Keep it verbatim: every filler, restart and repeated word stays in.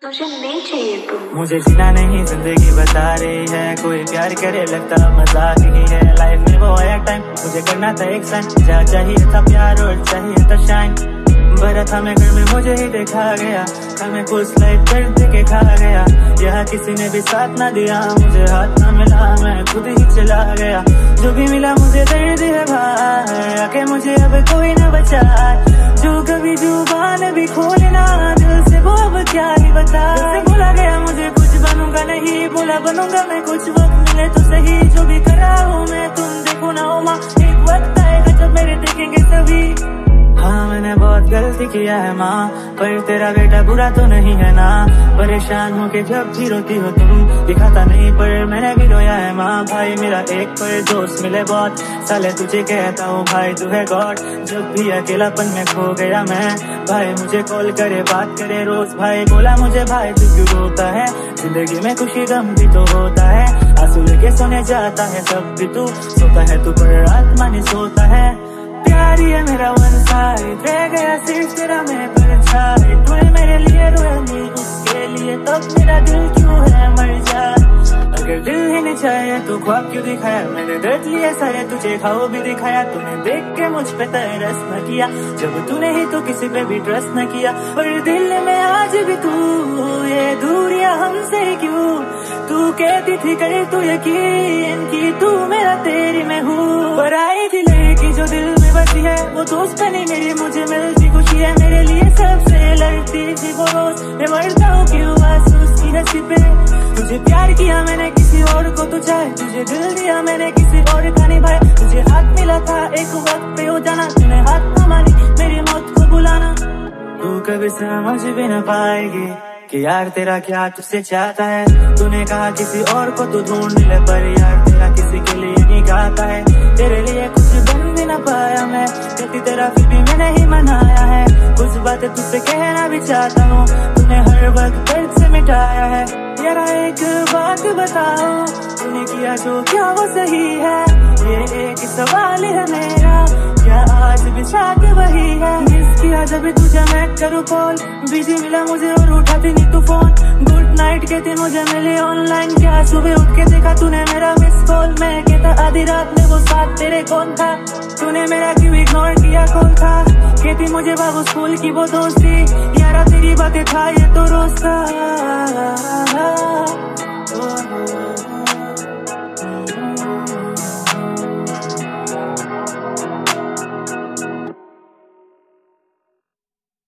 मुझे नहीं चाहिए तुम। मुझे जीना नहीं जिंदगी बता रही है, कोई प्यार करे लगता मजाक ही है। लाइफ में वो आया टाइम, मुझे करना था एक साइन, जहाँ चाहिए था प्यार और चाहिए था शाइन। भरा था मैं घर में, मुझे ही देखा गया, हमें कुछ लाइफ दर्द के खा गया। यहाँ किसी ने भी साथ ना दिया, मुझे हाथ ना मिला, मैं खुद ही चला गया। जो भी मिला मुझे दर्द है भाई, आके मुझे अब कोई ना बचा। जो कभी जुबान भी खोलना दिल से वो अब क्या ही बता। बोला गया मुझे कुछ बनूंगा नहीं, बोला बनूंगा मैं कुछ, वक्त मिले तो सही। जो भी कर रहा हूँ मैं तुम देखो ना हो माँ, एक वक्त आएगा जब मेरे देखेंगे सभी। हाँ मैंने बहुत गलती किया है माँ, पर तेरा बेटा बुरा तो नहीं है ना। परेशान हो के जब भी रोती हो तुम, दिखाता नहीं पर मैंने भी रोया है माँ। भाई मेरा एक पर दोस्त मिले बहुत, साले तुझे कहता हूँ भाई तू है गॉड। जब भी अकेलापन में खो गया मैं, भाई मुझे कॉल करे बात करे रोज। भाई बोला मुझे भाई तू क्यों रोता है, जिंदगी में खुशी गम भी तो होता है। आंसू लेके सोने जाता है सब भी तू, सोता है तू पर आत्मा नहीं सोता है। प्यार ही है मेरा वन साइड, रह गया सिर्फ तेरा मैं परछाई। तूने मेरे लिए रोया नहीं उसके लिए, तब मेरा दिल क्यों है मर जा। अगर दिल ही नहीं चाहिए तो ख्वाब क्यों दिखाया, मैंने दर्द लिए सारे तुझे खाओ भी दिखाया। तूने देख के मुझ पे तरस न किया, जब तूने ही तो किसी पे भी ट्रस्ट न किया। पर दिल में आज भी तू, ये दूरियां हमसे क्यों। तू कहती थी कर तू यकीन कि तू मेरा तेरी मैं हूँ। पर आई थी लड़की जो दिल में बसी है, वो दोस्त नहीं मेरी, मुझे मिलती खुशी है। मेरे लिए सबसे लड़ती थी वो रोज, मैं मरता हूँ क्यों आंसू उसकी हंसी पे। तुझे प्यार किया मैंने किसी और को तो चाहे, तुझे दिल दिया मैंने किसी और का निभाया। तुझे हाथ मिला था एक वक्त पे हो जाना, तूने हाथ न मानी मेरी मौत को बुलाना। तू कभी समझ भी न पाएगी कि यार तेरा क्या तुझसे चाहता है। तूने कहा किसी और को तू ढूंढ ले, पर यार तेरा किसी के लिए नहीं गाता है। तेरे लिए कुछ बन भी न पाया मैं, कहती तेरा फिर भी मैंने ही मनाया है। कुछ बातें तुझसे कहना भी चाहता हूँ, तूने हर वक्त दर्द से मिटाया है। यार एक बात बताओ, तूने किया जो क्या वो सही है। ये एक सवाल है मेरा, क्या आज भी साथ वही है। मिस किया जब तुझे मैं करूँ कॉल, बिजी मिला मुझे और उठाती नहीं तू फोन। गुड नाइट कहती मुझे मिले ऑनलाइन, क्या सुबह उठ के देखा तूने मेरा मिस कॉल। मैं कहता आधी रात में वो साथ तेरे कौन था, तूने मेरा क्यों इग्नोर किया कौन था। कहती मुझे बाबू स्कूल की वो दोस्ती, यारा तेरी बातें था ये तो रोज था।